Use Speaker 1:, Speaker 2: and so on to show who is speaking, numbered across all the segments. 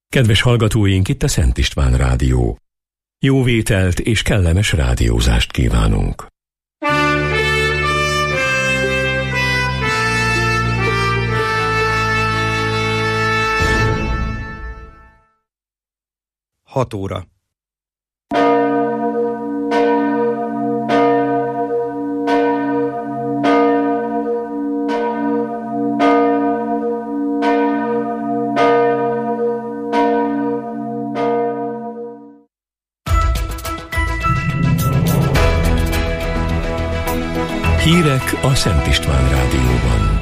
Speaker 1: Kedves hallgatóink, itt a Szent István Rádió. Jó vételt és kellemes rádiózást kívánunk.
Speaker 2: Hat óra.
Speaker 1: Hírek a Szent István Rádióban.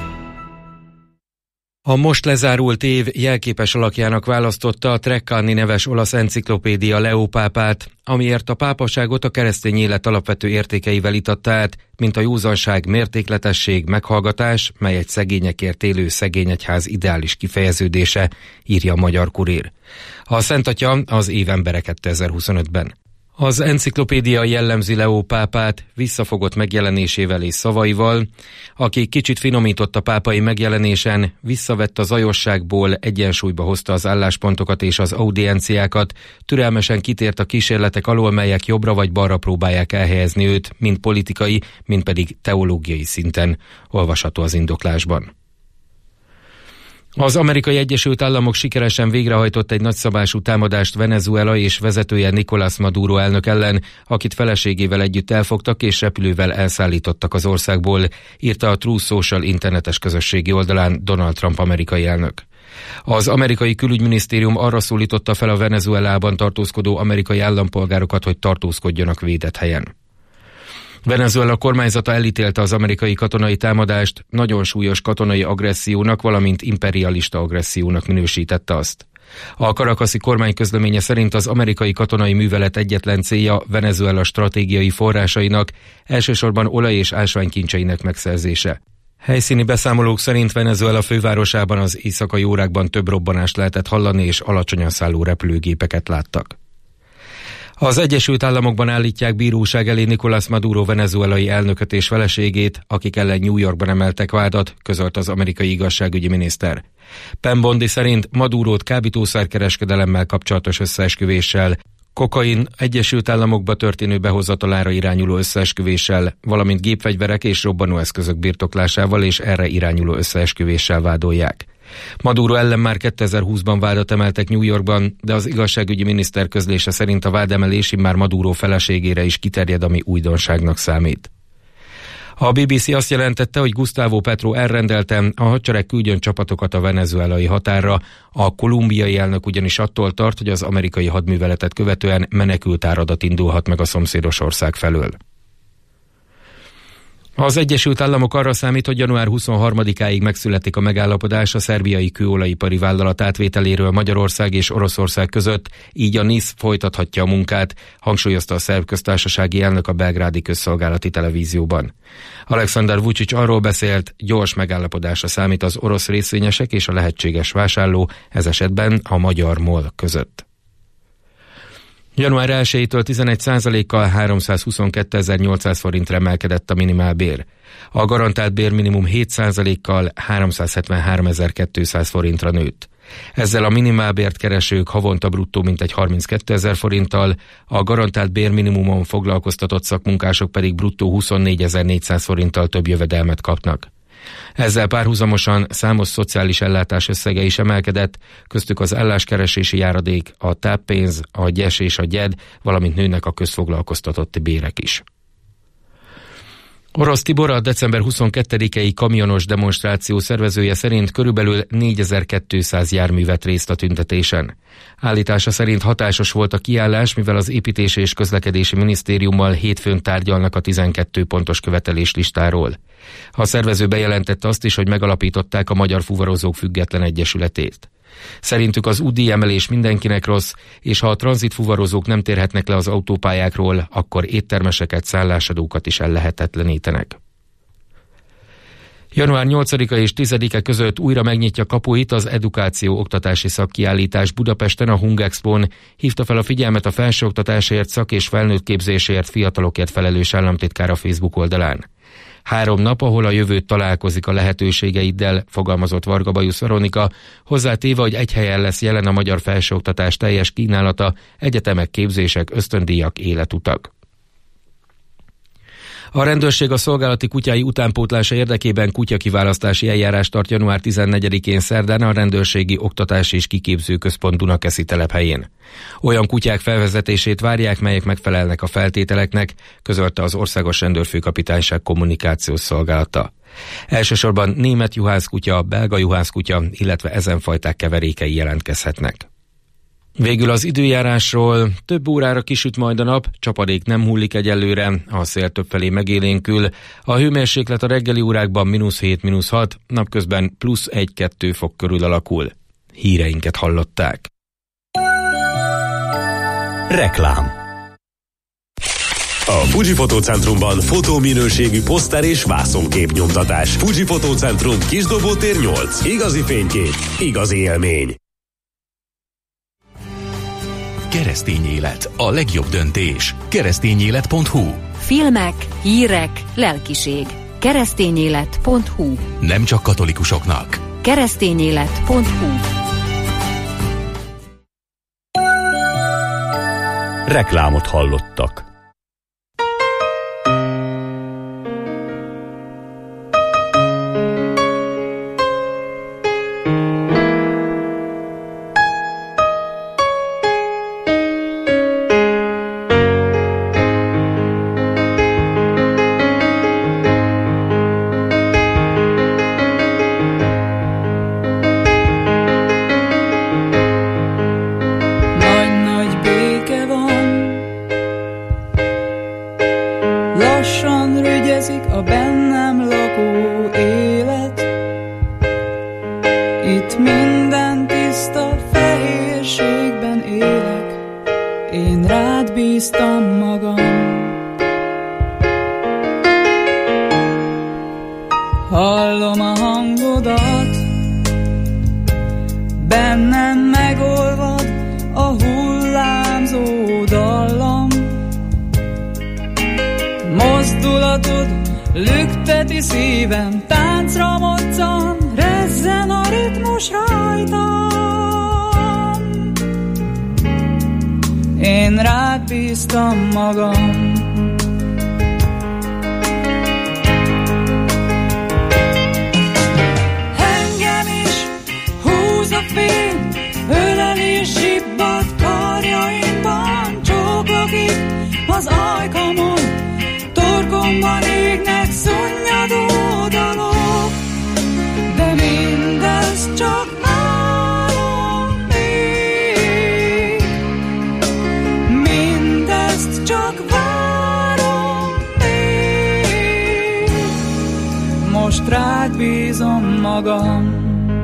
Speaker 2: A most lezárult év jelképes alakjának választotta a Treccani neves olasz enciklopédia Leo pápát, amiért a pápaságot a keresztény élet alapvető értékeivel itatta át, mint a józanság, mértékletesség, meghallgatás, mely egy szegényekért élő szegényegyház ideális kifejeződése, írja a Magyar Kurír. A Szent Atya az év embere 2025-ben. Az enciklopédia jellemzi Leo pápát visszafogott megjelenésével és szavaival, aki kicsit finomított a pápai megjelenésen, visszavett a zajosságból, egyensúlyba hozta az álláspontokat és az audienciákat, türelmesen kitért a kísérletek alól, melyek jobbra vagy balra próbálják elhelyezni őt, mind politikai, mind pedig teológiai szinten, olvasható az indoklásban. Az Amerikai Egyesült Államok sikeresen végrehajtott egy nagyszabású támadást Venezuela és vezetője Nicolás Maduro elnök ellen, akit feleségével együtt elfogtak és repülővel elszállítottak az országból, írta a Truth Social internetes közösségi oldalán Donald Trump amerikai elnök. Az amerikai külügyminisztérium arra szólította fel a Venezuelában tartózkodó amerikai állampolgárokat, hogy tartózkodjanak védett helyen. Venezuela kormányzata elítélte az amerikai katonai támadást, nagyon súlyos katonai agressziónak, valamint imperialista agressziónak minősítette azt. A Caracasi kormány közleménye szerint az amerikai katonai művelet egyetlen célja Venezuela stratégiai forrásainak, elsősorban olaj- és ásványkincseinek megszerzése. Helyszíni beszámolók szerint Venezuela fővárosában az éjszakai órákban több robbanást lehetett hallani, és alacsonyan szálló repülőgépeket láttak. Az Egyesült Államokban állítják bíróság elé Nicolás Maduro venezuelai elnököt és feleségét, akik ellen New Yorkban emeltek vádat, közölt az amerikai igazságügyi miniszter. Pam Bondi szerint Madurót kábítószerkereskedelemmel kapcsolatos összeesküvéssel, kokain Egyesült Államokba történő behozatalára irányuló összeesküvéssel, valamint gépfegyverek és robbanóeszközök birtoklásával és erre irányuló összeesküvéssel vádolják. Maduro ellen már 2020-ban vádat emeltek New Yorkban, de az igazságügyi miniszter közlése szerint a vádemelés immár Maduro feleségére is kiterjed, ami újdonságnak számít. A BBC azt jelentette, hogy Gustavo Petro elrendelte, a hadsereg küldjön csapatokat a venezuelai határra, a kolumbiai elnök ugyanis attól tart, hogy az amerikai hadműveletet követően menekültáradat indulhat meg a szomszédos ország felől. Az Egyesült Államok arra számít, hogy január 23-áig megszületik a megállapodás a szerbiai kőolajipari vállalat átvételéről Magyarország és Oroszország között, így a NISZ folytathatja a munkát, hangsúlyozta a szerb köztársasági elnök a belgrádi közszolgálati televízióban. Alexander Vučić arról beszélt, gyors megállapodásra számít az orosz részvényesek és a lehetséges vásárló, ez esetben a magyar MOL között. Január 1-től 11%-kal 322.800 forintra emelkedett a minimálbér. A garantált bérminimum 7%-kal 373.200 forintra nőtt. Ezzel a minimálbért keresők havonta bruttó mintegy 32.000 forinttal, a garantált bérminimumon foglalkoztatott szakmunkások pedig bruttó 24.400 forinttal több jövedelmet kapnak. Ezzel párhuzamosan számos szociális ellátás összege is emelkedett, köztük az álláskeresési járadék, a táppénz, a gyes és a gyed, valamint nőnek a közfoglalkoztatotti bérek is. Orosz Tibor, a december 22-i kamionos demonstráció szervezője szerint körülbelül 4200 jármű vett részt a tüntetésen. Állítása szerint hatásos volt a kiállás, mivel az Építési és Közlekedési Minisztériummal hétfőn tárgyalnak a 12 pontos követelés listáról. A szervező bejelentette azt is, hogy megalapították a Magyar Fuvarozók Független Egyesületét. Szerintük az útdíjemelés mindenkinek rossz, és ha a tranzitfuvarozók nem térhetnek le az autópályákról, akkor éttermeseket, szállásadókat is ellehetetlenítenek. Január 8-a és 10-e között újra megnyitja kapuit az edukáció oktatási szakkiállítás Budapesten, a Hungexpón, hívta fel a figyelmet a felsőoktatásért, szak- és felnőtt képzésért, fiatalokért felelős államtitkár a Facebook oldalán. 3 nap, ahol a jövőt találkozik a lehetőségeiddel, fogalmazott Varga Bajusz Veronika, hozzátéve, hogy egy helyen lesz jelen a magyar felsőoktatás teljes kínálata, egyetemek, képzések, ösztöndíjak, életutak. A rendőrség a szolgálati kutyái utánpótlása érdekében kutyakiválasztási eljárást tart január 14-én szerdán a Rendőrségi Oktatási és Kiképző Központ Dunakeszi telephelyén. Olyan kutyák felvezetését várják, melyek megfelelnek a feltételeknek, közölte az Országos Rendőrfőkapitányság kommunikációs szolgálata. Elsősorban német juhászkutya, belga juhászkutya, illetve ezen fajták keverékei jelentkezhetnek. Végül az időjárásról: több órára kisüt majd a nap, csapadék nem hullik egyelőre, a szél többfelé megélénkül, a hőmérséklet a reggeli órákban -7–6, napközben +1–2 fok körül alakul. Híreinket hallották.
Speaker 3: Reklám. A Fuji Fotócentrumban fotóminőségű poszter és vászonképnyomtatás. Fuji Fotócentrum, Kisdobótér 8. Igazi fénykép, igazi élmény.
Speaker 4: Keresztény élet, a legjobb döntés. Keresztényélet.hu.
Speaker 5: Filmek, hírek, lelkiség. Keresztényélet.hu.
Speaker 4: Nem csak katolikusoknak.
Speaker 5: Keresztényélet.hu.
Speaker 3: Reklámot hallottak.
Speaker 6: Hallom a hangodat, bennem megolvad a hullámzó dallam. Mozdulatod lükteti szívem, táncra moccan, rezzen a ritmus rajtam. Én rád bíztam magam.
Speaker 7: Ölelés zsibbad karjaimban, csóklok itt az ajkamon, torkomban égnek szunnyadó dalok, de mindez csak nálam még, mindezt csak várom még, most rád bízom magam.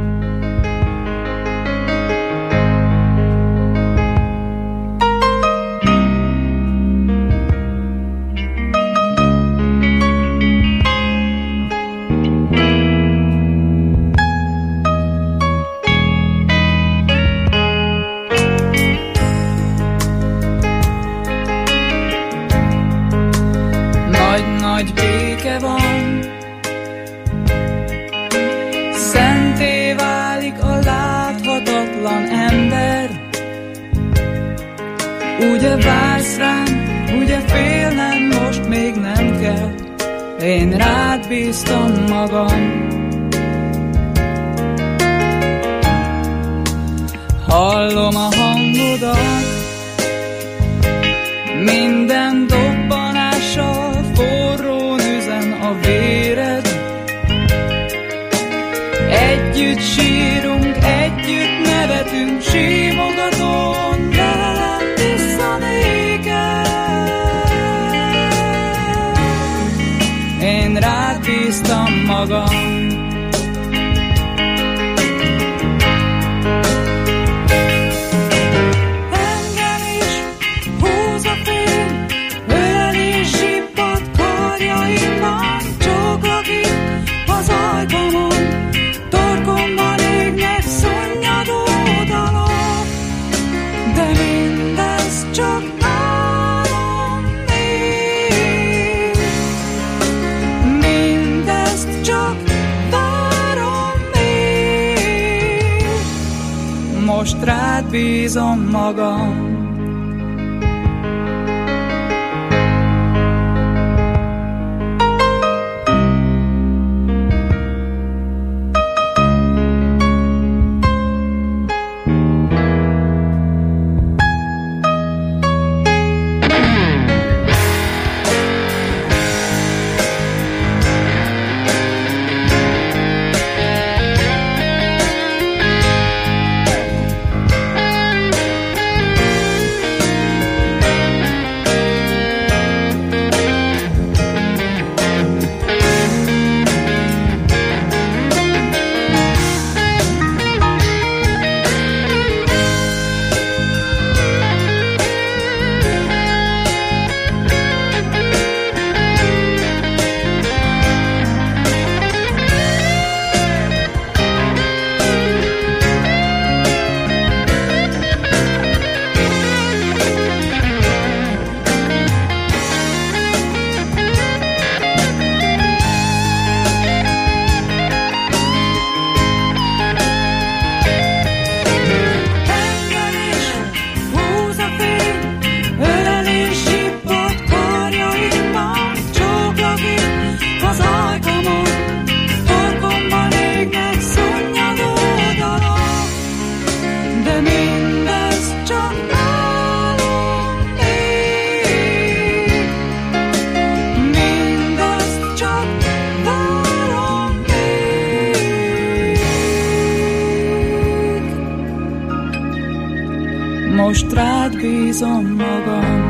Speaker 7: Nagy béke van, szenté válik a láthatatlan ember. Ugye vársz rám, ugye félnem most még nem kell, én rád bíztam magam. Hallom a hangodat, minden dobbanással forrón üzen a véred. Együtt sírunk, együtt nevetünk, símogatom, velem visszanékel. Én rád bíztam magam. Torkomban égnek szunnyadó dalok,
Speaker 6: most rád bízom magam. Most rád bízom magam.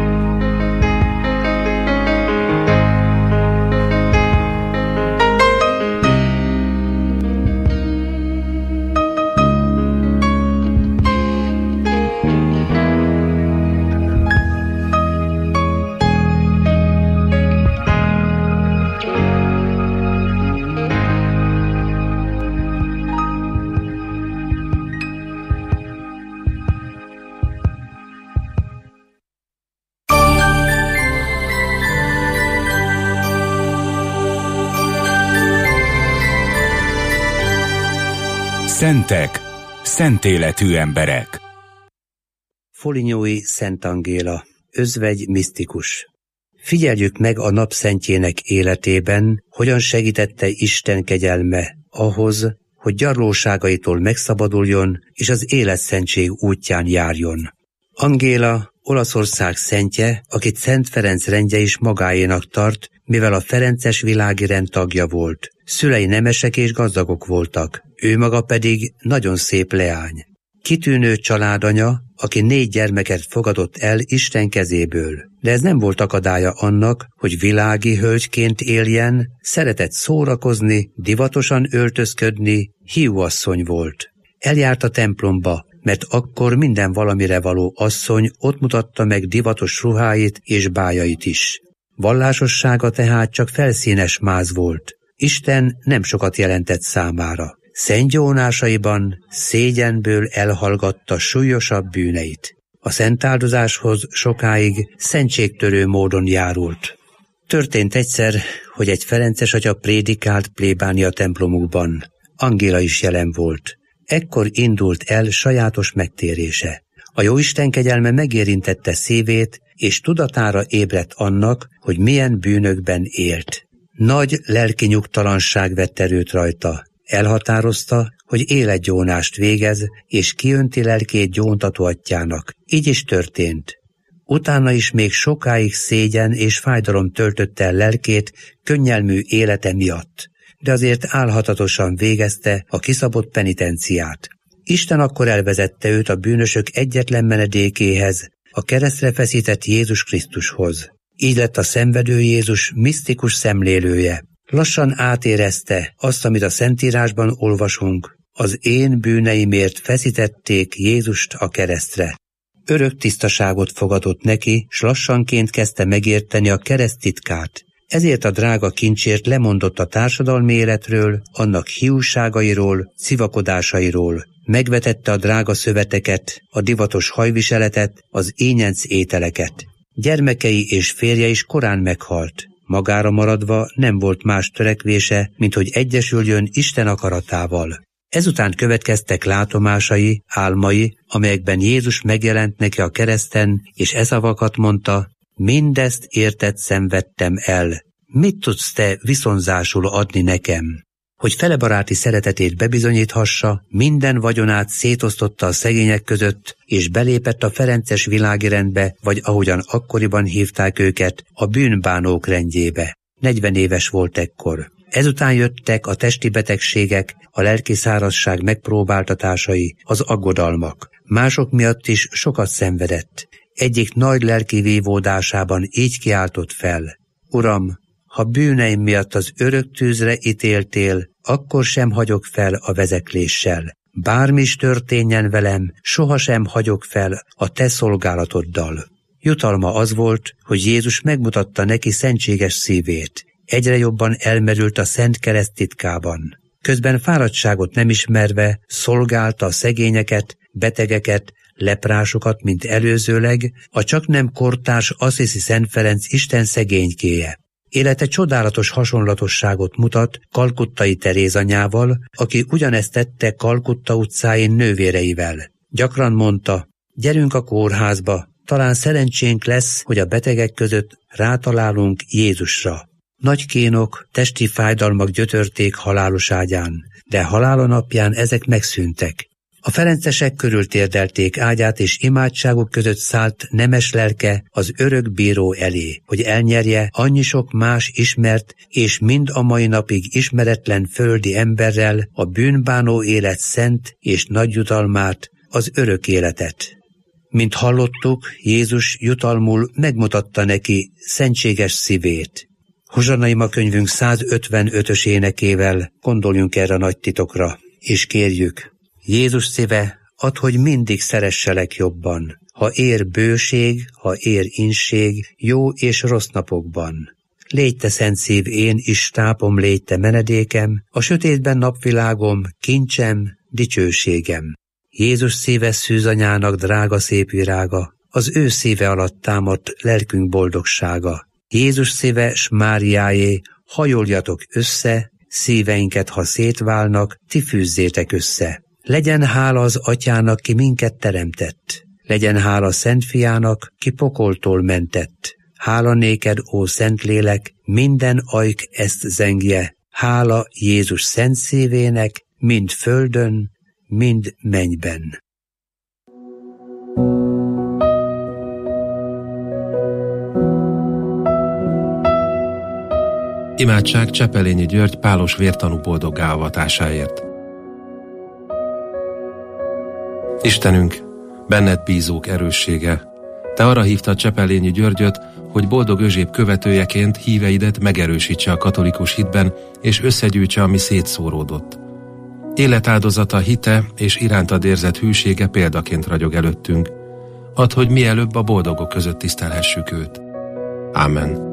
Speaker 8: Szentek, szent életű emberek.
Speaker 9: Folignyói Szent Angéla, özvegy misztikus. Figyeljük meg a napszentjének életében, hogyan segítette Isten kegyelme ahhoz, hogy gyarlóságaitól megszabaduljon, és az életszentség útján járjon. Angéla, Olaszország szentje, akit Szent Ferenc rendje is magáénak tart, mivel a ferences világi rend tagja volt. Szülei nemesek és gazdagok voltak, ő maga pedig nagyon szép leány. Kitűnő családanya, aki 4 gyermeket fogadott el Isten kezéből. De ez nem volt akadálya annak, hogy világi hölgyként éljen, szeretett szórakozni, divatosan öltözködni, hiúasszony volt. Eljárt a templomba, mert akkor minden valamire való asszony ott mutatta meg divatos ruháit és bájait is. Vallásossága tehát csak felszínes máz volt. Isten nem sokat jelentett számára. Szentgyónásaiban szégyenből elhallgatta súlyosabb bűneit. A szentáldozáshoz sokáig szentségtörő módon járult. Történt egyszer, hogy egy ferences atya prédikált plébánia templomukban. Angéla is jelen volt. Ekkor indult el sajátos megtérése. A jóisten kegyelme megérintette szívét, és tudatára ébredt annak, hogy milyen bűnökben élt. Nagy lelki nyugtalanság vett erőt rajta. Elhatározta, hogy életgyónást végez, és kiönti lelkét gyóntató atyának. Így is történt. Utána is még sokáig szégyen és fájdalom töltötte el lelkét könnyelmű élete miatt, de azért álhatatosan végezte a kiszabott penitenciát. Isten akkor elvezette őt a bűnösök egyetlen menedékéhez, a keresztre feszített Jézus Krisztushoz. Így lett a szenvedő Jézus misztikus szemlélője. Lassan átérezte azt, amit a Szentírásban olvasunk. Az én bűneimért feszítették Jézust a keresztre. Örök tisztaságot fogadott neki, s lassanként kezdte megérteni a kereszt titkát. Ezért a drága kincsért lemondott a társadalmi életről, annak hiúságairól, civakodásairól. Megvetette a drága szöveteket, a divatos hajviseletet, az ínyenc ételeket. Gyermekei és férje is korán meghalt. Magára maradva nem volt más törekvése, mint hogy egyesüljön Isten akaratával. Ezután következtek látomásai, álmai, amelyekben Jézus megjelent neki a kereszten, és e szavakat mondta: mindezt érted szenvedtem el. Mit tudsz te viszonzásul adni nekem? Hogy felebaráti szeretetét bebizonyíthassa, minden vagyonát szétosztotta a szegények között, és belépett a ferences világi rendbe, vagy ahogyan akkoriban hívták őket, a bűnbánók rendjébe. 40 éves volt ekkor. Ezután jöttek a testi betegségek, a lelki szárazság megpróbáltatásai, az aggodalmak. Mások miatt is sokat szenvedett. Egyik nagy lelki vívódásában így kiáltott fel: Uram, ha bűneim miatt az örök tűzre ítéltél, akkor sem hagyok fel a vezekléssel. Bármi is történjen velem, sohasem hagyok fel a te szolgálatoddal. Jutalma az volt, hogy Jézus megmutatta neki szentséges szívét. Egyre jobban elmerült a Szent Kereszt titkában. Közben fáradtságot nem ismerve szolgálta a szegényeket, betegeket, leprásokat, mint előzőleg, a csaknem kortárs Assisi Szent Ferenc Isten szegénykéje. Élete csodálatos hasonlatosságot mutat Kalkuttai Teréz anyával, aki ugyanezt tette Kalkutta utcáin nővéreivel. Gyakran mondta: gyerünk a kórházba, talán szerencsénk lesz, hogy a betegek között rátalálunk Jézusra. Nagy kénok, testi fájdalmak gyötörték halálos ágyán, de halála napján ezek megszűntek. A ferencesek körül térdelték ágyát, és imádságuk között szállt nemes lelke az örök bíró elé, hogy elnyerje annyi sok más ismert és mind a mai napig ismeretlen földi emberrel a bűnbánó élet szent és nagy jutalmát, az örök életet. Mint hallottuk, Jézus jutalmul megmutatta neki szentséges szívét. Hozsanna ima könyvünk 155-ös énekével gondoljunk erre a nagy titokra, és kérjük: Jézus szíve, add, hogy mindig szeresselek jobban, ha ér bőség, ha ér inség, jó és rossz napokban. Légy te szent szív, én is tápom, légy te menedékem, a sötétben napvilágom, kincsem, dicsőségem. Jézus szíve szűzanyának drága szép virága, az ő szíve alatt támadt lelkünk boldogsága. Jézus szíve s Máriáé, hajoljatok össze, szíveinket, ha szétválnak, ti fűzzétek össze. Legyen hála az Atyának, ki minket teremtett. Legyen hála Szent Fiának, ki pokoltól mentett. Hála néked, ó Szentlélek, minden ajk ezt zengje. Hála Jézus szent szívének, mind földön, mind mennyben.
Speaker 10: Imádság Csepelényi György pálos vértanú boldoggá avatásáért. Istenünk, benned bízók erőssége, te arra hívtad Csepelényi Györgyöt, hogy boldog özséb követőjeként híveidet megerősítse a katolikus hitben, és összegyűjtse, ami szétszóródott. Életáldozata, hite és irántad érzett hűsége példaként ragyog előttünk. Add, hogy mielőbb a boldogok között tisztelhessük őt. Ámen.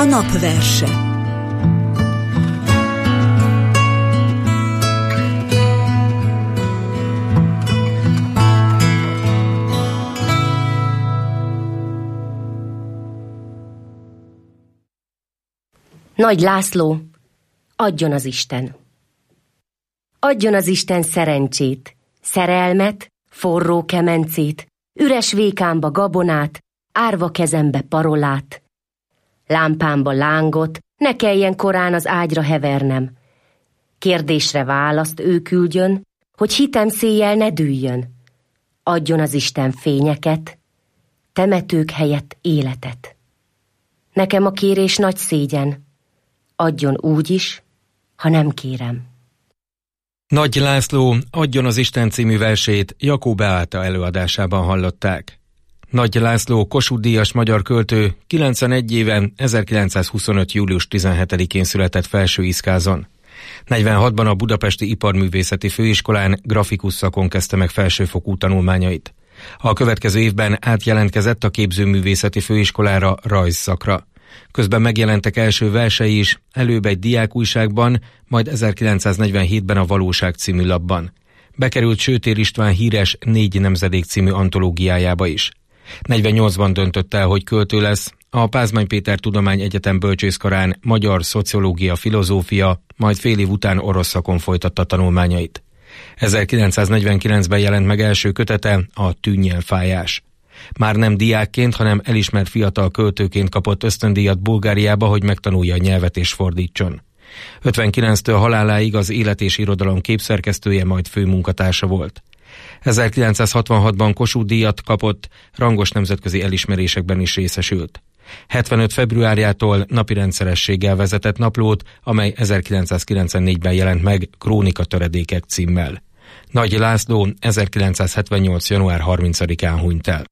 Speaker 11: napverse.
Speaker 12: Nagy László, adjon az Isten! Adjon az Isten szerencsét, szerelmet, forró kemencét, üres vékámba gabonát, árva kezembe parolát. Lámpámba lángot, ne kelljen korán az ágyra hevernem. Kérdésre választ ő küldjön, hogy hitem széjjel ne dűljön. Adjon az Isten fényeket, temetők helyett életet. Nekem a kérés nagy szégyen, adjon úgy is, ha nem kérem.
Speaker 2: Nagy László, adjon az Isten című versét Jakó Beáta előadásában hallották. Nagy László Kossuth-díjas magyar költő 91 éven 1925. július 17-én született Felsőiszkázon. 46-ban a Budapesti Iparművészeti Főiskolán grafikus szakon kezdte meg felsőfokú tanulmányait. A következő évben átjelentkezett a Képzőművészeti Főiskolára rajzszakra. Közben megjelentek első versei is, előbb egy diákújságban, majd 1947-ben a Valóság című lapban. Bekerült Sőtér István híres 4 nemzedék című antológiájába is. 48-ban döntött el, hogy költő lesz, a Pázmány Péter Tudományegyetem bölcsészkarán magyar szociológia, filozófia, majd fél év után orosz szakon folytatta tanulmányait. 1949-ben jelent meg első kötete, a Tűnnyelfájás. Már nem diákként, hanem elismert fiatal költőként kapott ösztöndíjat Bulgáriába, hogy megtanulja a nyelvet és fordítson. 59-től haláláig az Élet és Irodalom képszerkesztője, majd főmunkatársa volt. 1966-ban Kossuth-díjat kapott, rangos nemzetközi elismerésekben is részesült. 75. februárjától napi rendszerességgel vezetett naplót, amely 1994-ben jelent meg Krónika töredékek címmel. Nagy László 1978. január 30-án hunyt el.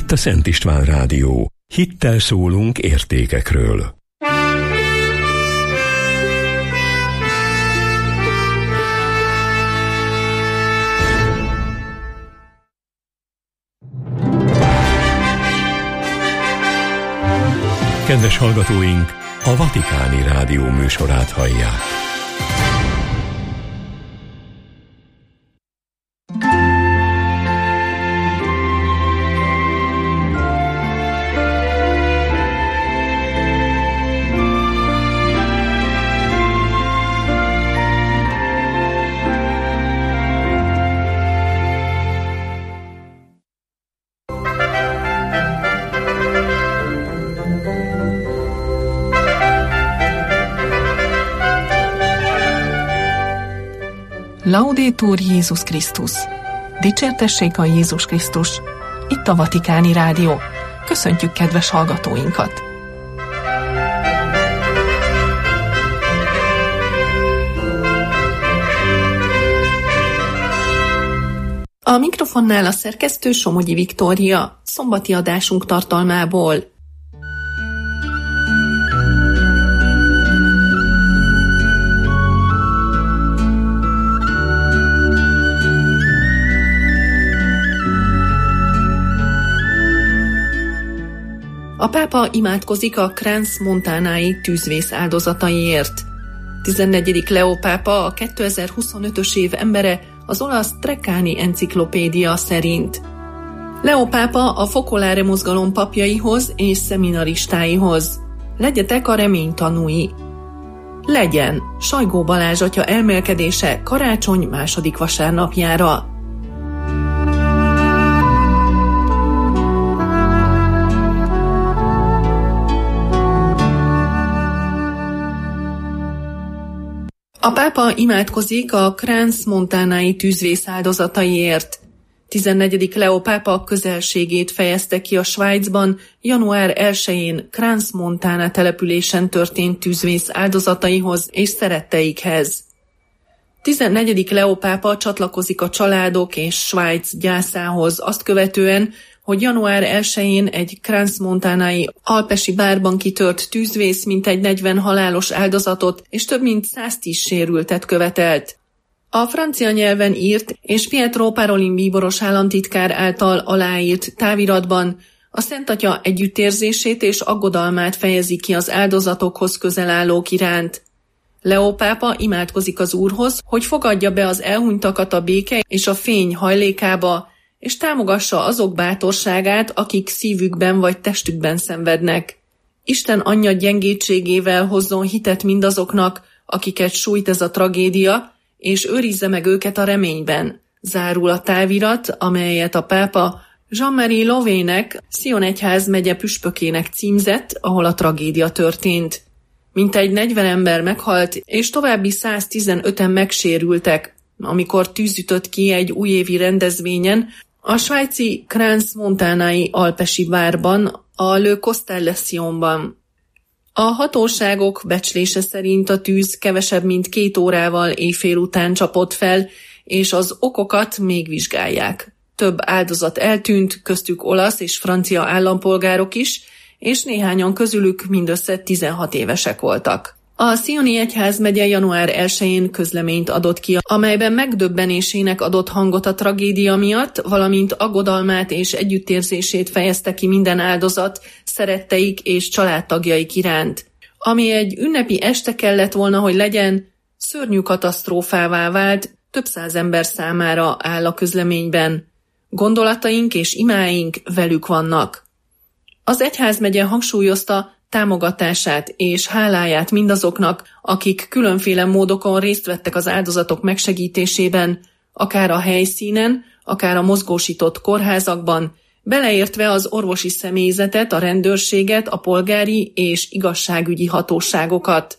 Speaker 1: itt a Szent István Rádió. Hittel szólunk értékekről. Kedves hallgatóink, a Vatikáni Rádió műsorát hallják.
Speaker 11: Laudetur Jézus Krisztus! Dicsértessék a Jézus Krisztus! Itt a Vatikáni Rádió. Köszöntjük kedves hallgatóinkat! A mikrofonnál a szerkesztő Somogyi Viktória, szombati adásunk tartalmából. A pápa imádkozik a Crans-Montanai tűzvész áldozataiért. 14. Leó pápa, a 2025-ös év embere, az olasz Treccani enciklopédia szerint. Leó pápa a Focolare mozgalom papjaihoz és szeminaristáihoz. Legyetek a remény tanúi. Legyen Sajgó Balázs atya elmélkedése karácsony második vasárnapjára. A pápa imádkozik a Crans-Montanai tűzvész áldozataiért. 14. Leó pápa közelségét fejezte ki a Svájcban január 1-én Crans-Montana településen történt tűzvész áldozataihoz és szeretteikhez. 14. Leó pápa csatlakozik a családok és Svájc gyászához azt követően, hogy január 1-én egy Crans-Montanai alpesi bárban kitört tűzvész mintegy 40 halálos áldozatot és több mint 110 sérültet követelt. A francia nyelven írt és Pietro Parolin bíboros államtitkár által aláírt táviratban a Szent Atya együttérzését és aggodalmát fejezi ki az áldozatokhoz közel állók iránt. Leó pápa imádkozik az Úrhoz, hogy fogadja be az elhunytakat a béke és a fény hajlékába, és támogassa azok bátorságát, akik szívükben vagy testükben szenvednek. Isten anyja gyengétségével hozzon hitet mindazoknak, akiket sújt ez a tragédia, és őrizze meg őket a reményben. Zárul a távirat, amelyet a pápa Jean-Marie Lovének, Sion egyházmegye püspökének címzett, ahol a tragédia történt. Mintegy 40 ember meghalt, és további 115-en megsérültek, amikor tűz ütött ki egy újévi rendezvényen, a svájci Crans-Montanai alpesi bárban, a Le Constellation-ban. A hatóságok becslése szerint a tűz kevesebb mint 2 órával éjfél után csapott fel, és az okokat még vizsgálják. Több áldozat eltűnt, köztük olasz és francia állampolgárok is, és néhányan közülük mindössze 16 évesek voltak. A Sioni egyházmegye január 1-én közleményt adott ki, amelyben megdöbbenésének adott hangot a tragédia miatt, valamint aggodalmát és együttérzését fejezte ki minden áldozat, szeretteik és családtagjaik iránt. Ami egy ünnepi este kellett volna, hogy legyen, szörnyű katasztrófává vált több száz ember számára, áll a közleményben. Gondolataink és imáink velük vannak. Az egyházmegye hangsúlyozta támogatását és háláját mindazoknak, akik különféle módokon részt vettek az áldozatok megsegítésében, akár a helyszínen, akár a mozgósított kórházakban, beleértve az orvosi személyzetet, a rendőrséget, a polgári és igazságügyi hatóságokat.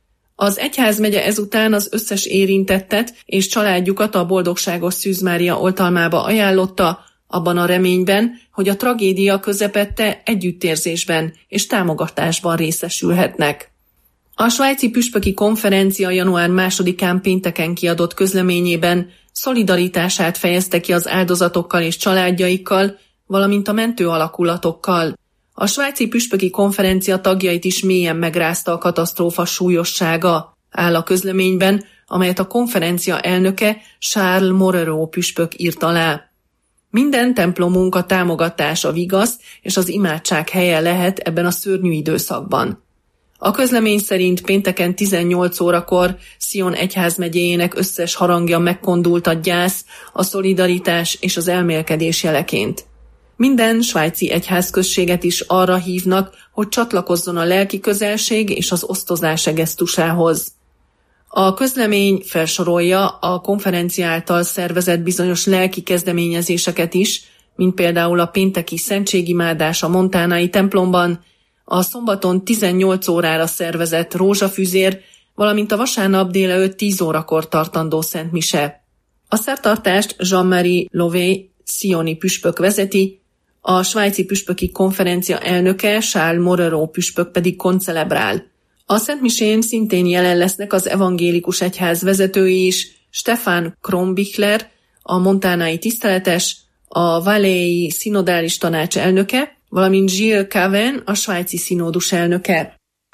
Speaker 11: Az egyházmegye ezután az összes érintettet és családjukat a Boldogságos Szűz Mária oltalmába ajánlotta, abban a reményben, hogy a tragédia közepette együttérzésben és támogatásban részesülhetnek. A svájci püspöki konferencia január 2-án pénteken kiadott közleményében szolidaritását fejezte ki az áldozatokkal és családjaikkal, valamint a mentő alakulatokkal. A svájci püspöki konferencia tagjait is mélyen megrázta a katasztrófa súlyossága, áll a közleményben, amelyet a konferencia elnöke Charles Morero püspök írt alá. Minden templomunk a támogatás, a vigasz és az imádság helye lehet ebben a szörnyű időszakban. A közlemény szerint pénteken 18 órakor Sion egyházmegyéjének összes harangja megkondult a gyász, a szolidaritás és az elmélkedés jeleként. Minden svájci egyházközséget is arra hívnak, hogy csatlakozzon a lelki közelség és az osztozás gesztusához. A közlemény felsorolja a konferencia által szervezett bizonyos lelki kezdeményezéseket is, mint például a pénteki szentségimádás a montánai templomban, a szombaton 18 órára szervezett rózsafüzér, valamint a vasárnap délelőtt 10 órakor tartandó szentmise. A szertartást Jean-Marie Lové szioni püspök vezeti, a svájci püspöki konferencia elnöke Charles Morero püspök pedig koncelebrál. A szentmisén szintén jelen lesznek az evangélikus egyház vezetői is, Stefan Kronbichler, a montánai tiszteletes, a Valéi szinodális tanács elnöke, valamint Gilles Caven, a svájci színódus elnöke.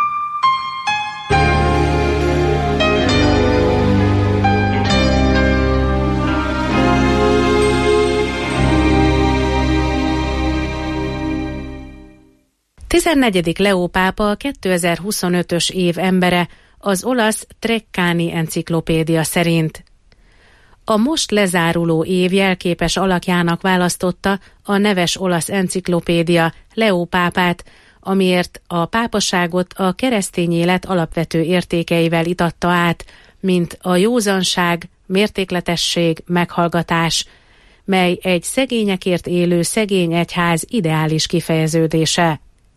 Speaker 13: Tizennegyedik Leó pápa a 2025-ös év embere az olasz Treccani enciklopédia szerint. A most lezáruló év jelképes alakjának választotta a neves olasz enciklopédia Leó pápát, amiért a pápaságot a keresztény élet alapvető értékeivel itatta át, mint a józanság, mértékletesség, meghallgatás, mely egy szegényekért élő szegény egyház ideális kifejeződése.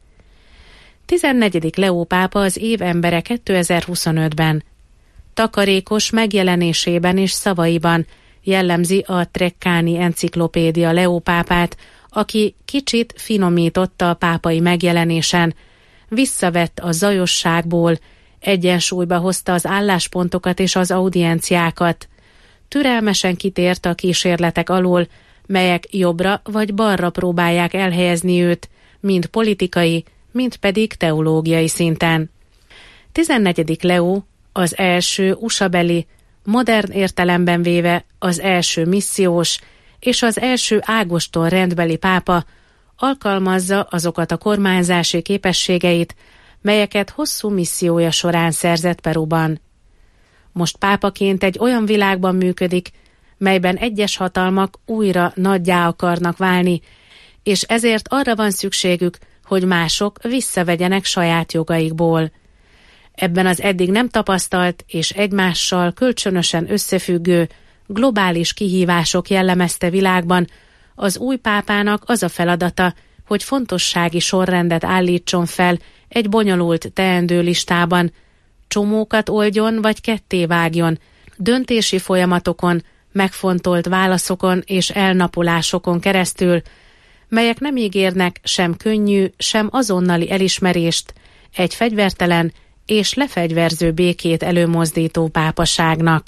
Speaker 13: 14. Leó pápa az év embere 2025-ben. Takarékos megjelenésében és szavaiban jellemzi a Treccani enciklopédia Leó pápát, aki kicsit finomította a pápai megjelenésen, visszavett a zajosságból, egyensúlyba hozta az álláspontokat és az audienciákat, türelmesen kitért a kísérletek alól, melyek jobbra vagy balra próbálják elhelyezni őt, mind politikai, mind pedig teológiai szinten. 14. Leó az első USA-beli, modern értelemben véve az első missziós és az első ágoston rendbeli pápa alkalmazza azokat a kormányzási képességeit, melyeket hosszú missziója során szerzett Peruban. Most pápaként egy olyan világban működik, melyben egyes hatalmak újra nagyjá akarnak válni, és ezért arra van szükségük, hogy mások visszavegyenek saját jogaikból. Ebben az eddig nem tapasztalt és egymással kölcsönösen összefüggő, globális kihívások jellemezte világban az új pápának az a feladata, hogy fontossági sorrendet állítson fel egy bonyolult teendő listában, csomókat oldjon vagy ketté vágjon, döntési folyamatokon, megfontolt válaszokon és elnapolásokon keresztül, melyek nem ígérnek sem könnyű, sem azonnali elismerést egy fegyvertelen és lefegyverző békét előmozdító pápaságnak.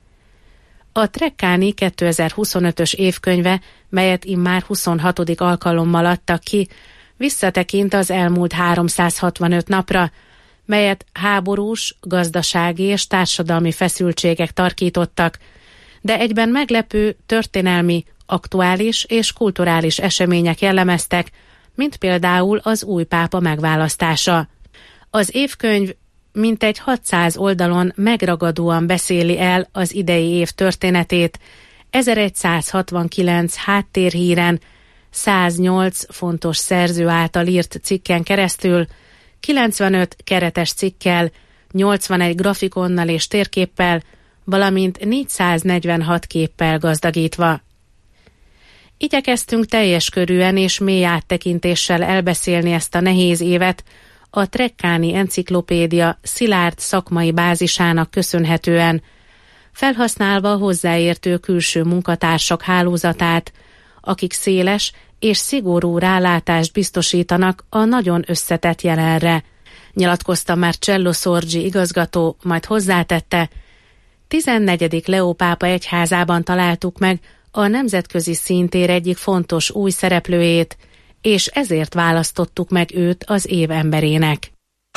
Speaker 13: A Treccani 2025-ös évkönyve, melyet immár 26. alkalommal adtak ki, visszatekint az elmúlt 365 napra, melyet háborús, gazdasági és társadalmi feszültségek tarkítottak, de egyben meglepő, történelmi, aktuális és kulturális események jellemeztek, mint például az új pápa megválasztása. Az évkönyv mintegy 600 oldalon megragadóan beszéli el az idei év történetét, 1169 háttérhíren, 108 fontos szerző által írt cikken keresztül, 95 keretes cikkel, 81 grafikonnal és térképpel, valamint 446 képpel gazdagítva. Igyekeztünk teljes körűen és mély áttekintéssel elbeszélni ezt a nehéz évet, a Treccani enciklopédia szilárd szakmai bázisának köszönhetően, felhasználva hozzáértő külső munkatársak hálózatát, akik széles és szigorú rálátást biztosítanak a nagyon összetett jelenre, nyilatkozta Marcello Sorgi igazgató, majd hozzátette, 14. Leó pápa egyházában találtuk meg a nemzetközi színtér egyik fontos új szereplőjét, és ezért választottuk meg őt az év emberének.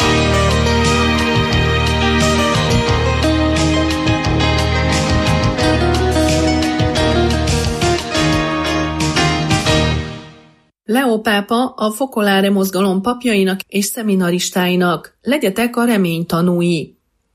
Speaker 11: Leó pápa a Focolare mozgalom papjainak és szeminaristáinak: legyetek a remény tanúi.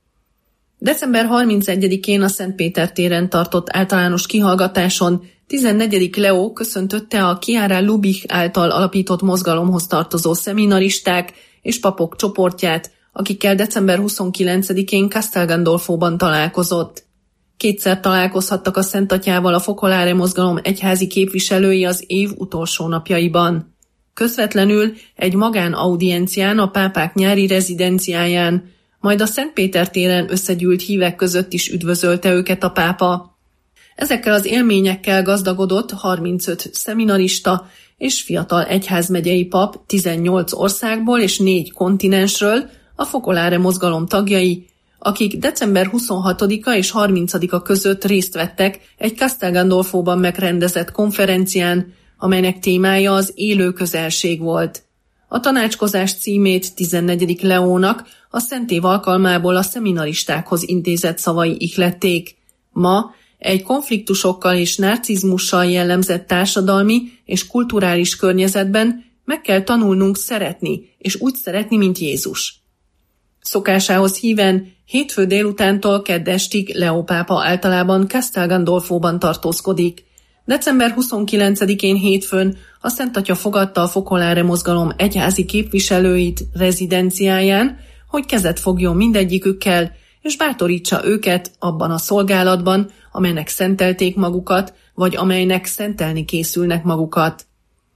Speaker 11: December 31-én a Szentpéter téren tartott általános kihallgatáson 14. Leó köszöntötte a Chiara Lubich által alapított mozgalomhoz tartozó szeminaristák és papok csoportját, akikkel december 29-én Castel Gandolfóban találkozott. Kétszer találkozhattak a Szent Atyával a Focolare mozgalom egyházi képviselői az év utolsó napjaiban. Közvetlenül egy magánaudiencián a pápák nyári rezidenciáján, majd a Szentpéter téren összegyűlt hívek között is üdvözölte őket a pápa. Ezekkel az élményekkel gazdagodott 35 szeminarista és fiatal egyházmegyei pap 18 országból és 4 kontinensről, a Focolare mozgalom tagjai, akik december 26-a és 30-a között részt vettek egy Castel Gandolfóban megrendezett konferencián, amelynek témája az élő közelség volt. A tanácskozás címét 14. Leónak a Szent Év alkalmából a szeminaristákhoz intézett szavai ihlették. Ma egy konfliktusokkal és narcizmussal jellemzett társadalmi és kulturális környezetben meg kell tanulnunk szeretni, és úgy szeretni, mint Jézus. Szokásához híven hétfő délutántól kedd estig Leó pápa általában Castel Gandolfóban tartózkodik. December 29-én hétfőn a Szent Atya fogadta a Focolare mozgalom egyházi képviselőit rezidenciáján, hogy kezet fogjon mindegyikükkel, és bátorítsa őket abban a szolgálatban, amelynek szentelték magukat, vagy amelynek szentelni készülnek magukat.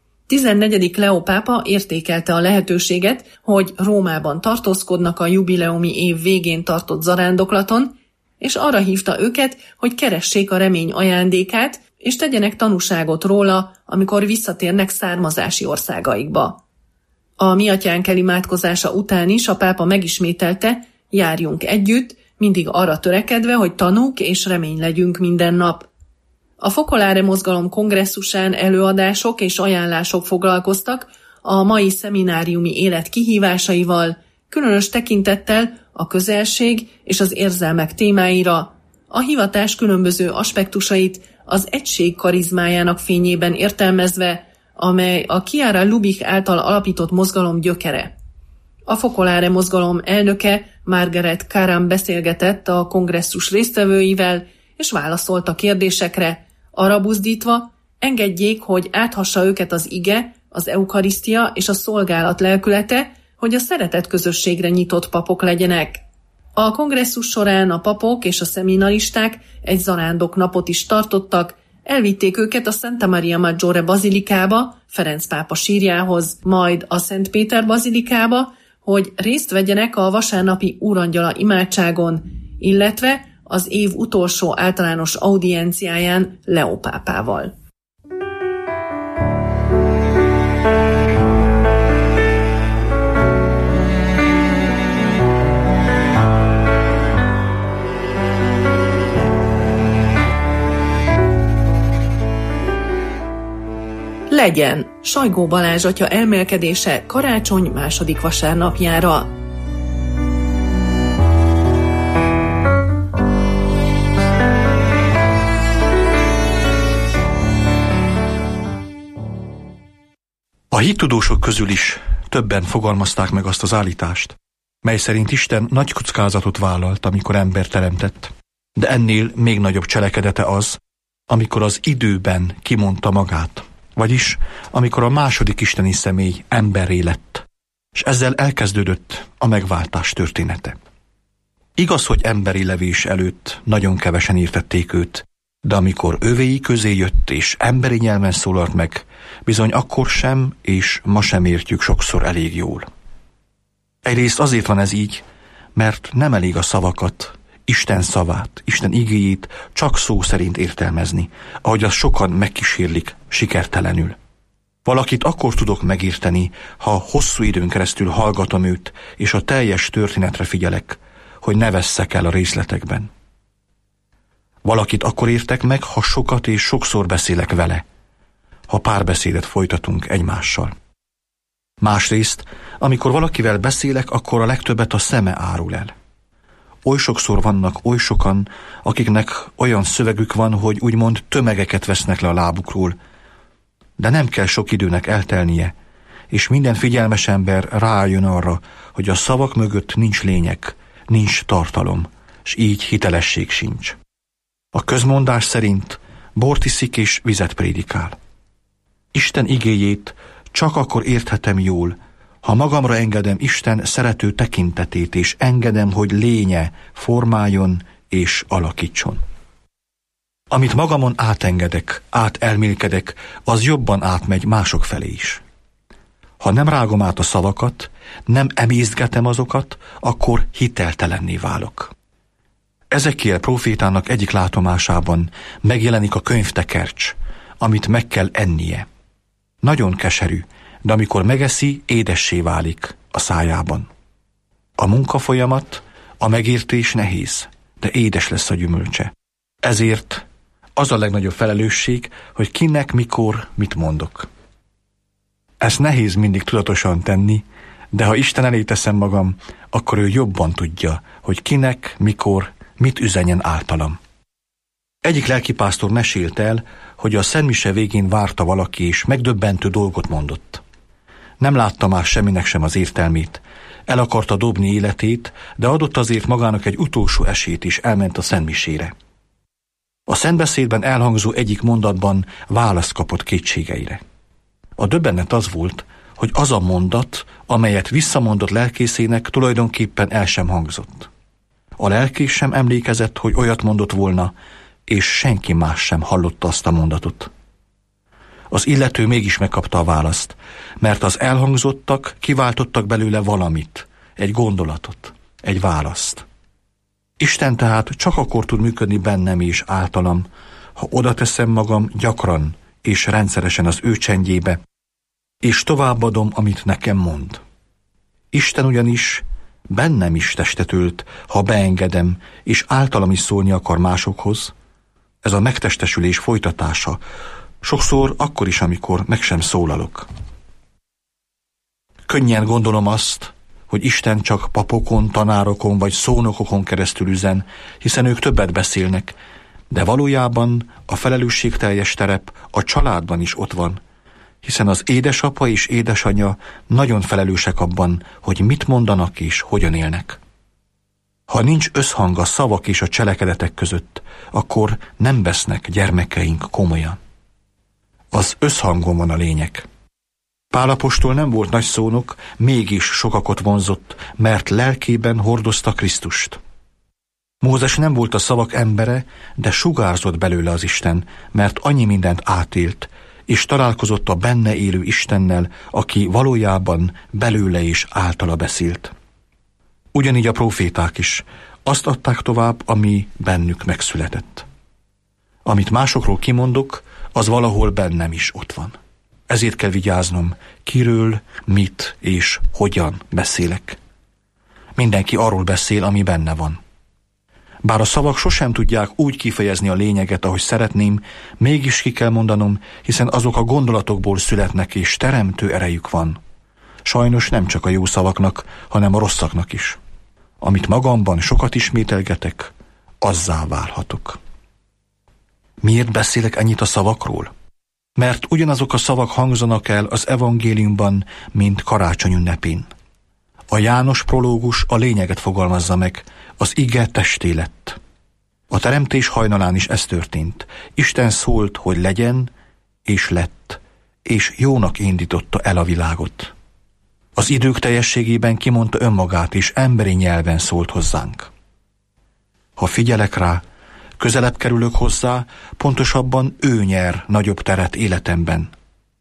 Speaker 11: 14. Leó pápa értékelte a lehetőséget, hogy Rómában tartózkodnak a jubileumi év végén tartott zarándoklaton, és arra hívta őket, hogy keressék a remény ajándékát, és tegyenek tanúságot róla, amikor visszatérnek származási országaikba. A Mi Atyánk imádkozása után is a pápa megismételte: járjunk együtt, mindig arra törekedve, hogy tanúk és remény legyünk minden nap. A Focolare mozgalom kongresszusán előadások és ajánlások foglalkoztak a mai szemináriumi élet kihívásaival, különös tekintettel a közelség és az érzelmek témáira, a hivatás különböző aspektusait az egység karizmájának fényében értelmezve, amely a Chiara Lubich által alapított mozgalom gyökere. A Focolare mozgalom elnöke, Margaret Karam beszélgetett a kongresszus résztvevőivel, és válaszolt a kérdésekre, arra buzdítva, engedjék, hogy áthassa őket az ige, az eukarisztia és a szolgálat lelkülete, hogy a szeretet közösségre nyitott papok legyenek. A kongresszus során a papok és a szeminaristák egy zarándok napot is tartottak, elvitték őket a Santa Maria Maggiore bazilikába, Ferenc pápa sírjához, majd a Szent Péter bazilikába, hogy részt vegyenek a vasárnapi úrangyala imádságon, illetve az év utolsó általános audienciáján Leó pápával. Legyen Sajgó Balázs atya elmélkedése karácsony második vasárnapjára.
Speaker 14: A hittudósok közül is többen fogalmazták meg azt az állítást, mely szerint Isten nagy kockázatot vállalt, amikor ember teremtett, de ennél még nagyobb cselekedete az, amikor az időben kimondta magát, vagyis amikor a második isteni személy emberré lett, és ezzel elkezdődött a megváltás története. Igaz, hogy emberi levés előtt nagyon kevesen értették őt, de amikor övéi közé jött és emberi nyelven szólalt meg, bizony akkor sem és ma sem értjük sokszor elég jól. Egyrészt azért van ez így, mert nem elég a szavakat, Isten szavát, Isten igéjét csak szó szerint értelmezni, ahogy azt sokan megkísérlik sikertelenül. Valakit akkor tudok megérteni, ha hosszú időn keresztül hallgatom őt, és a teljes történetre figyelek, hogy ne vesszek el a részletekben. Valakit akkor értek meg, ha sokat és sokszor beszélek vele, ha párbeszédet folytatunk egymással. Másrészt, amikor valakivel beszélek, akkor a legtöbbet a szeme árul el. Oly sokszor vannak oly sokan, akiknek olyan szövegük van, hogy úgymond tömegeket vesznek le a lábukról, de nem kell sok időnek eltelnie, és minden figyelmes ember rájön arra, hogy a szavak mögött nincs lényeg, nincs tartalom, s így hitelesség sincs. A közmondás szerint bort iszik és vizet prédikál. Isten igéjét csak akkor érthetem jól, ha magamra engedem Isten szerető tekintetét, és engedem, hogy lénye formáljon és alakítson. Amit magamon átengedek, átelmélkedek, az jobban átmegy mások felé is. Ha nem rágom át a szavakat, nem emésztgetem azokat, akkor hiteltelenné válok. Ezekiel prófétának egyik látomásában megjelenik a könyvtekercs, amit meg kell ennie. Nagyon keserű, de amikor megeszi, édessé válik a szájában. A munkafolyamat, a megértés nehéz, de édes lesz a gyümölcse. Ezért az a legnagyobb felelősség, hogy kinek, mikor, mit mondok. Ezt nehéz mindig tudatosan tenni, de ha Isten elé teszem magam, akkor ő jobban tudja, hogy kinek, mikor, mit üzenjen általam. Egyik lelkipásztor mesélt el, hogy a szentmise végén várta valaki, és megdöbbentő dolgot mondott. Nem látta már semminek sem az értelmét. El akarta dobni életét, de adott azért magának egy utolsó esélyt, és elment a szentmisére. A szentbeszédben elhangzó egyik mondatban választ kapott kétségeire. A döbbenet az volt, hogy az a mondat, amelyet visszamondott lelkészének, tulajdonképpen el sem hangzott. A lelkész sem emlékezett, hogy olyat mondott volna, és senki más sem hallotta azt a mondatot. Az illető mégis megkapta a választ, mert az elhangzottak kiváltottak belőle valamit, egy gondolatot, egy választ. Isten tehát csak akkor tud működni bennem és általam, ha oda teszem magam gyakran és rendszeresen az ő csendjébe, és továbbadom, amit nekem mond. Isten ugyanis bennem is testet ölt, ha beengedem, és általam is szólni akar másokhoz. Ez a megtestesülés folytatása, sokszor akkor is, amikor meg sem szólalok. Könnyen gondolom azt, hogy Isten csak papokon, tanárokon vagy szónokokon keresztül üzen, hiszen ők többet beszélnek, de valójában a felelősségteljes terep a családban is ott van, hiszen az édesapa és édesanyja nagyon felelősek abban, hogy mit mondanak és hogyan élnek. Ha nincs összhang a szavak és a cselekedetek között, akkor nem vesznek gyermekeink komolyan. Az összhangon van a lényeg. Pál apostol nem volt nagy szónok, mégis sokakot vonzott, mert lelkében hordozta Krisztust. Mózes nem volt a szavak embere, de sugárzott belőle az Isten, mert annyi mindent átélt, és találkozott a benne élő Istennel, aki valójában belőle és általa beszélt. Ugyanígy a próféták is azt adták tovább, ami bennük megszületett. Amit másokról kimondok, az valahol bennem is ott van. Ezért kell vigyáznom, kiről, mit és hogyan beszélek. Mindenki arról beszél, ami benne van. Bár a szavak sosem tudják úgy kifejezni a lényeget, ahogy szeretném, mégis ki kell mondanom, hiszen azok a gondolatokból születnek, és teremtő erejük van. Sajnos nem csak a jó szavaknak, hanem a rosszaknak is. Amit magamban sokat ismételgetek, azzá válhatok. Miért beszélek ennyit a szavakról? Mert ugyanazok a szavak hangzanak el az evangéliumban, mint karácsony ünnepén. A János prológus a lényeget fogalmazza meg, az ige testé lett. A teremtés hajnalán is ez történt. Isten szólt, hogy legyen, és lett, és jónak indította el a világot. Az idők teljességében kimondta önmagát, és emberi nyelven szólt hozzánk. Ha figyelek rá, közelebb kerülök hozzá, pontosabban ő nyer nagyobb teret életemben.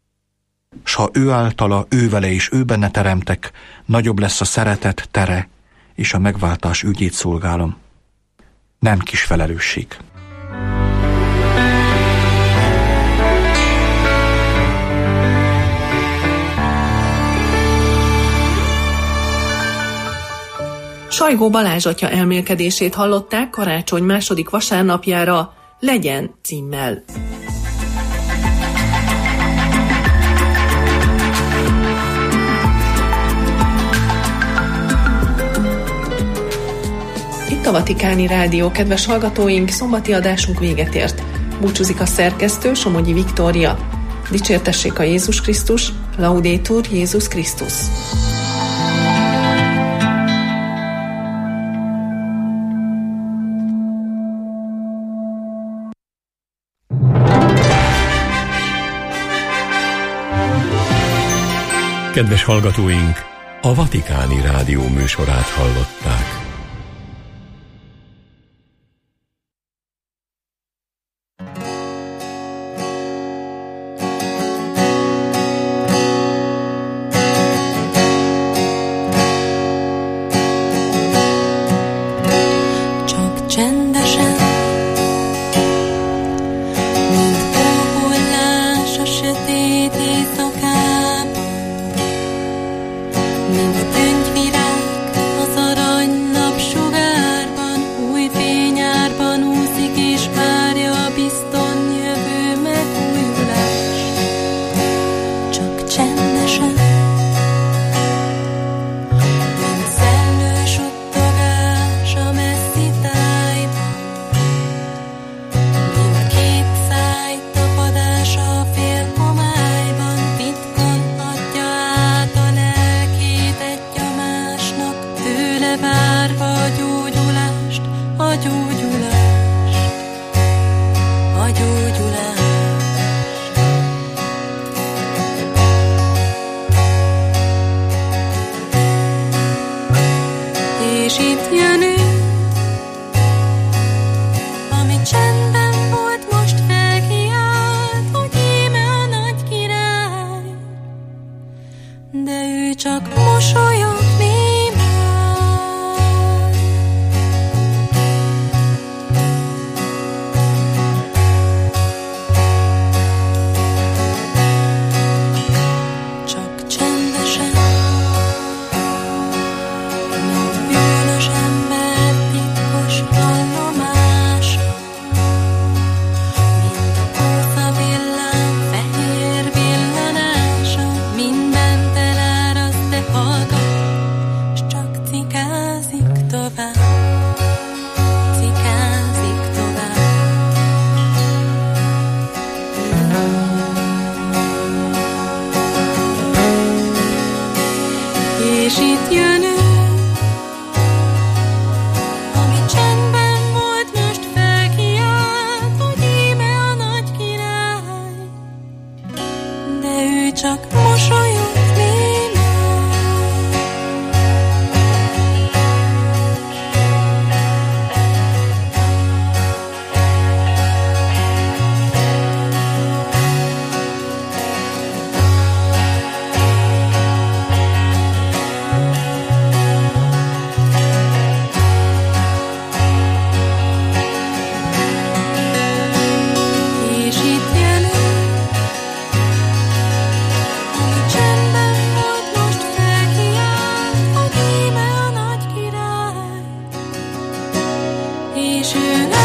Speaker 14: S ha ő általa, ő vele és ő benne teremtek, nagyobb lesz a szeretet tere, és a megváltás ügyét szolgálom. Nem kis felelősség.
Speaker 11: Sajgó Balázs atya elmélkedését hallották karácsony második vasárnapjára Legyen címmel. Itt a Vatikáni Rádió, kedves hallgatóink, szombati adásunk véget ért. Búcsúzik a szerkesztő, Somogyi Viktória. Dicsértessék a Jézus Krisztus, Laudetur Jézus Krisztus.
Speaker 1: Kedves hallgatóink, a Vatikáni Rádió műsorát hallották.
Speaker 15: És ő